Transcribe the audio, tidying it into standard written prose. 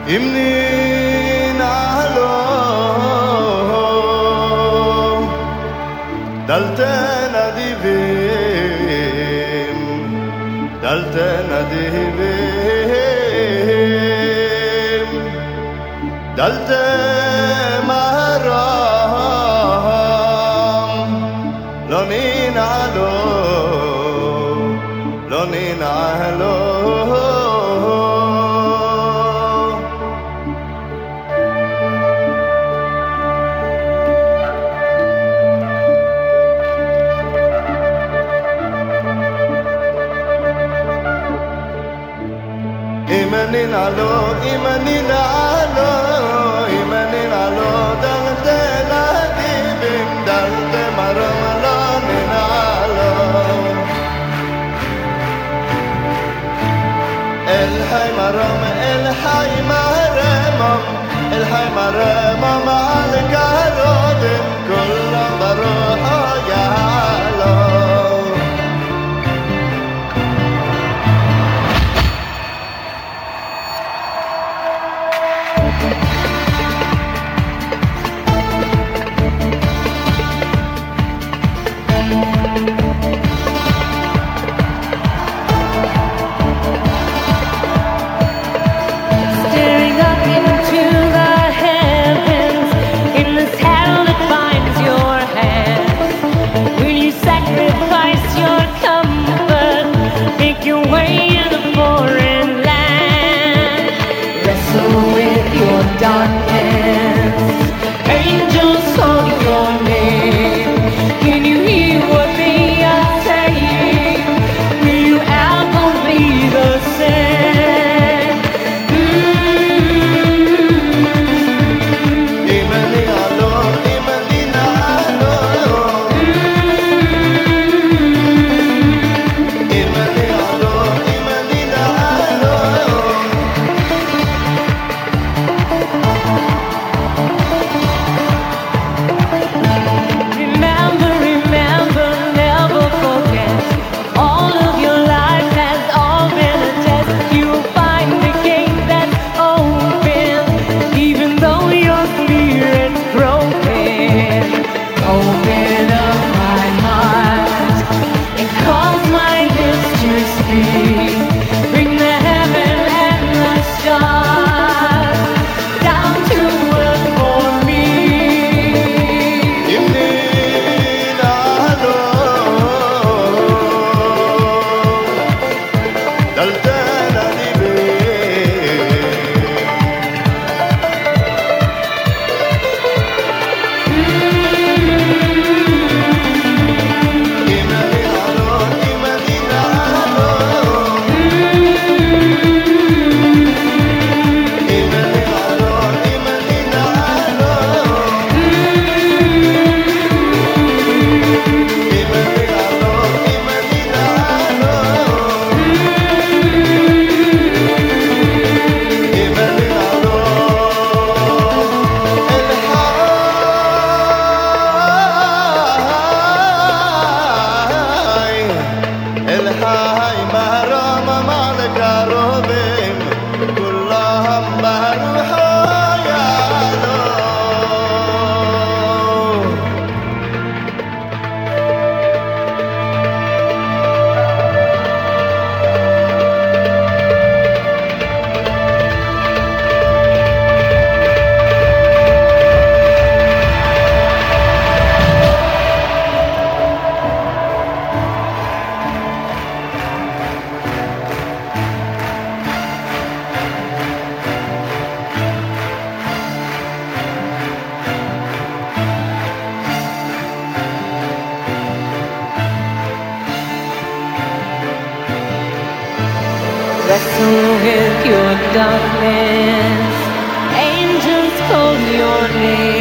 Imni nalo daltena divim dalte maharam lo ninalo imaninalo dalte ladibim dalte maram lo ninalo el hay maram al garodim kullam baruha yalo Staring up into the heavens in this hell that binds your hands. Will you sacrifice your comfort, make your way in a foreign land? Wrestle with your darkness, angels call your name. Can you hear what they are saying? Will you ever be the same? Remember, never forget. All of your life has all been a test. You'll find the gate that's open, even though your spirit's broken. Open up my heart and cause my lips to speak. Bring the heaven and the stars down to earth for me. Wrestle with your darkness, angels call your name.